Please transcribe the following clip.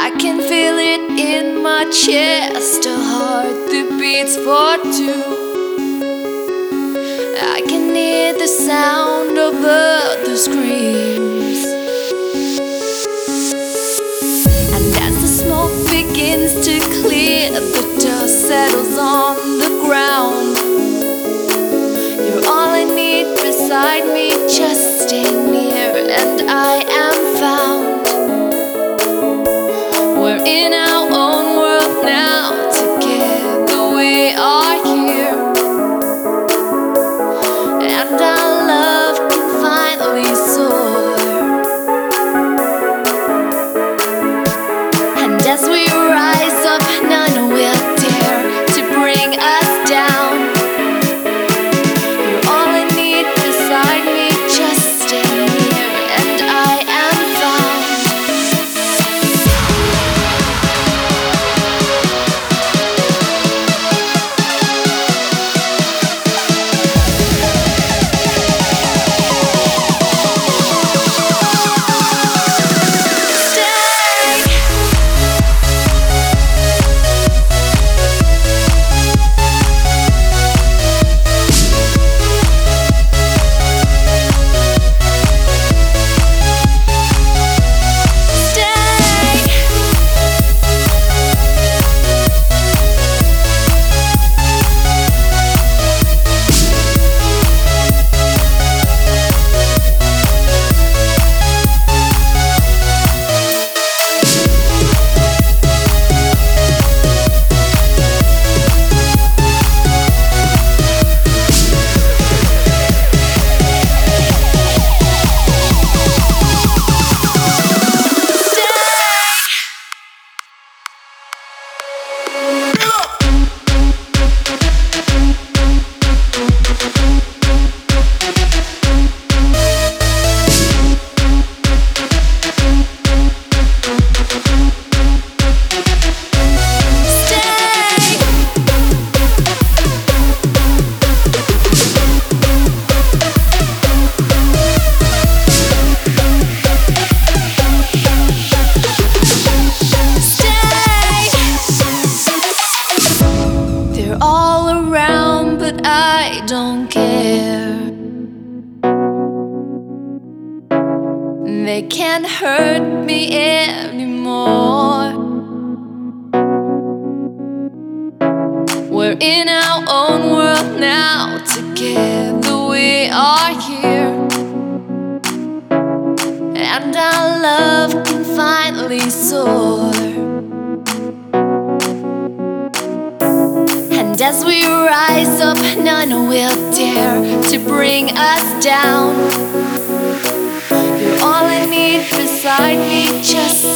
I can feel it in my chest, a heart that beats for two. I can hear the sound of other screams, and as the smoke begins to clear, the dust settles on the ground. You're all I need beside me, just stay near and I am found. We're in our own world now, together we are here, and our love can finally soar. And as we rise up, none will dare to bring us down. You're all I need beside me, just stay near and I am found. All around, but I don't care. They can't hurt me anymore. We're in our own world now, together we are here, and our love can finally soar. And as we rise up, none will dare to bring us down. You're all I need beside me, just